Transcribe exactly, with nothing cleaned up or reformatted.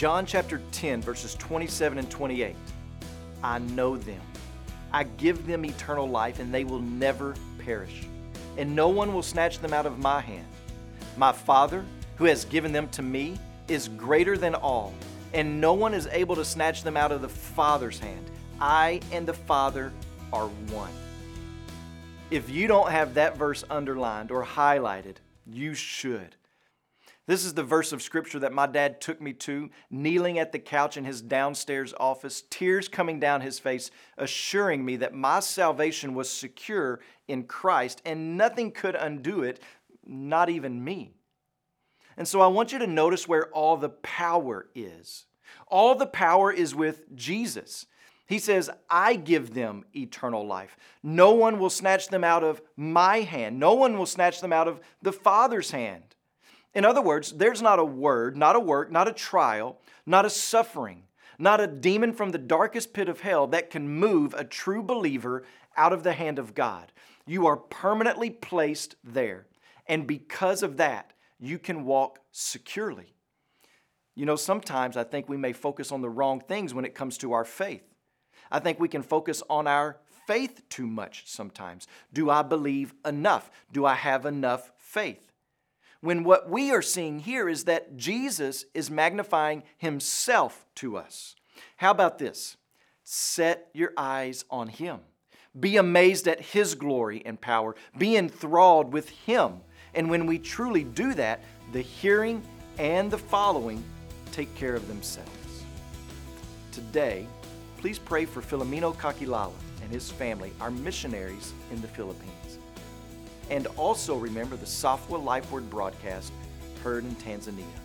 John chapter ten, verses twenty-seven and twenty-eight. I know them. I give them eternal life, and they will never perish, and no one will snatch them out of my hand. My Father, who has given them to me, is greater than all, and no one is able to snatch them out of the Father's hand. I and the Father are one. If you don't have that verse underlined or highlighted, you should. This is the verse of Scripture that my dad took me to, kneeling at the couch in his downstairs office, tears coming down his face, assuring me that my salvation was secure in Christ and nothing could undo it, not even me. And so I want you to notice where all the power is. All the power is with Jesus. He says, I give them eternal life. No one will snatch them out of my hand. No one will snatch them out of the Father's hand. In other words, there's not a word, not a work, not a trial, not a suffering, not a demon from the darkest pit of hell that can move a true believer out of the hand of God. You are permanently placed there. And because of that, you can walk securely. You know, sometimes I think we may focus on the wrong things when it comes to our faith. I think we can focus on our faith too much sometimes. Do I believe enough? Do I have enough faith? When what we are seeing here is that Jesus is magnifying Himself to us. How about this? Set your eyes on Him. Be amazed at His glory and power. Be enthralled with Him. And when we truly do that, the hearing and the following take care of themselves. Today, please pray for Filomeno Kakilala and his family, our missionaries in the Philippines. And also remember the Safwa Life Word broadcast heard in Tanzania.